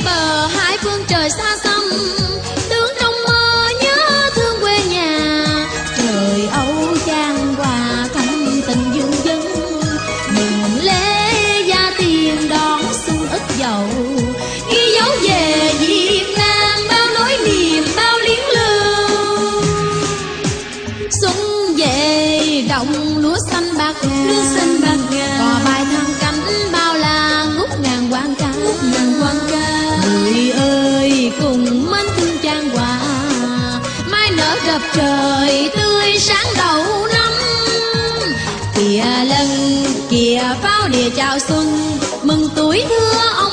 bờ hai phương trời xa xăm, tưởng trong mơ nhớ thương quê nhà. Trời Âu chan hòa thăm tình dương dân, mừng lễ gia tiền đón xuân ức dậu. Ghi dấu về Việt Nam bao nỗi niềm bao liếng lưu. Xuân về đồng lúa xanh bạc ngàn, cò bài thăng cánh bao la ngút ngàn quang ca. Người ơi cùng mến thương chan hòa, mai nở gặp trời tươi sáng đầu năm. Kìa lần kìa pháo đìa chào xuân, mừng tuổi thưa